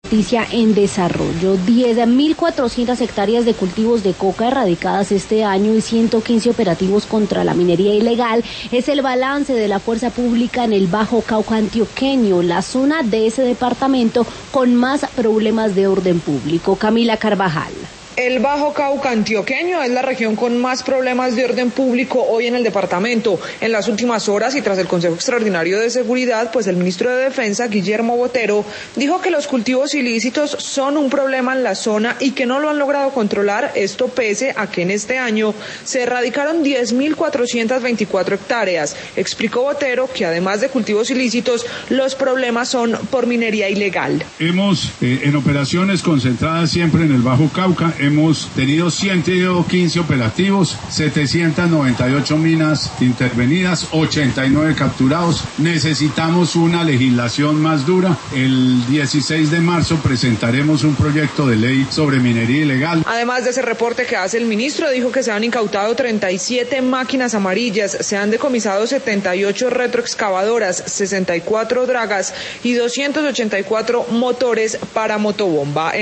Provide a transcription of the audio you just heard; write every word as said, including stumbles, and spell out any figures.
Noticia en desarrollo, diez mil cuatrocientas hectáreas de cultivos de coca erradicadas este año y ciento quince operativos contra la minería ilegal es el balance de la fuerza pública en el Bajo Cauca antioqueño, la zona de ese departamento con más problemas de orden público. Camila Carvajal. El Bajo Cauca antioqueño es la región con más problemas de orden público hoy en el departamento. En las últimas horas y tras el Consejo Extraordinario de Seguridad, pues el ministro de Defensa, Guillermo Botero, dijo que los cultivos ilícitos son un problema en la zona y que no lo han logrado controlar, esto pese a que en este año se erradicaron diez mil cuatrocientas veinticuatro hectáreas. Explicó Botero que además de cultivos ilícitos, los problemas son por minería ilegal. Hemos, eh, en operaciones concentradas siempre en el Bajo Cauca, hemos tenido ciento quince operativos, setecientas noventa y ocho minas intervenidas, ochenta y nueve capturados. Necesitamos una legislación más dura. El dieciséis de marzo presentaremos un proyecto de ley sobre minería ilegal. Además de ese reporte que hace el ministro, dijo que se han incautado treinta y siete máquinas amarillas, se han decomisado setenta y ocho retroexcavadoras, sesenta y cuatro dragas y doscientos ochenta y cuatro motores para motobomba.